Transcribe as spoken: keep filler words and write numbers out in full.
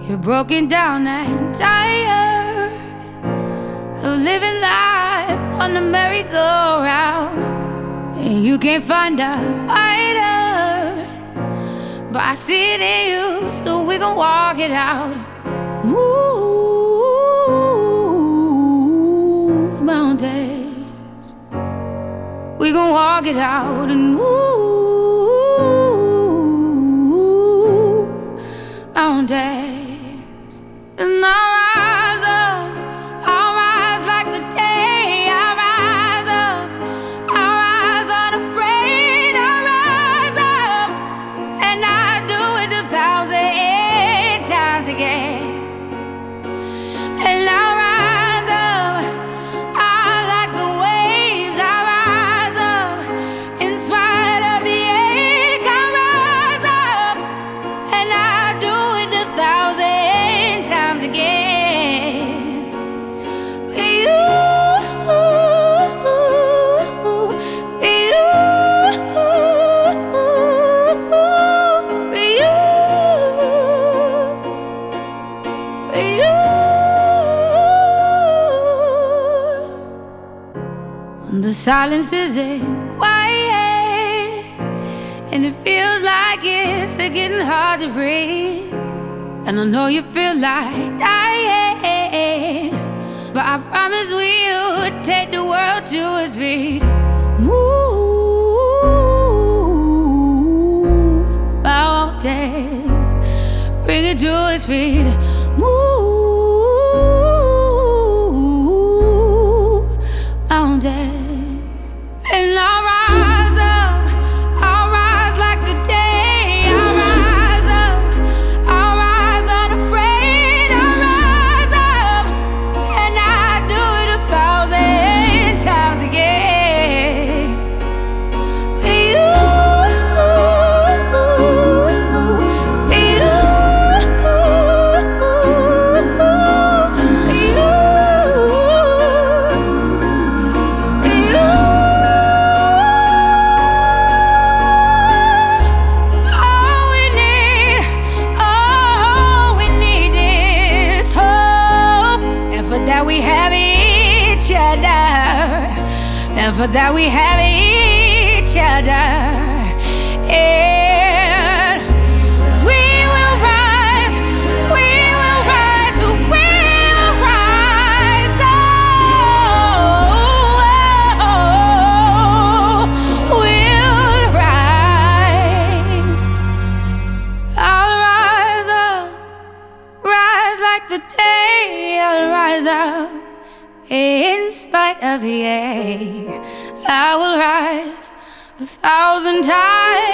You're broken down and tired of living life on the merry-go-round, and you can't find a fighter, but I see it in you, so we gon' walk it out. Move mountains, we gon' walk it out and move mountains. And I'll rise up, I'll rise like the day. I'll rise up, I'll rise unafraid. I'll rise up, and I'll do it a thousand times again. And I'll rise up, I'll like the waves. I'll rise up, in spite of the ache. I'll rise up, and I'll do it a thousand times again. For you, for you, for you, for you. The silence isn't quiet, and it feels like it's getting hard to breathe. And I know you feel like dying, but I promise we'll take the world to its feet. Move mountains, bring it to its feet. Move mountains. And I'll rise up, I'll rise like the day. I'll rise up, I'll rise unafraid. I'll rise up, and I'll do it a thousand times again. For you, for you, for you, for you. That we have each other, and for that we have each other, and we will rise, we will rise, we will rise, oh, we'll rise. I'll rise up, rise like the day. I'll rise up, in spite of the ache. I will rise a thousand times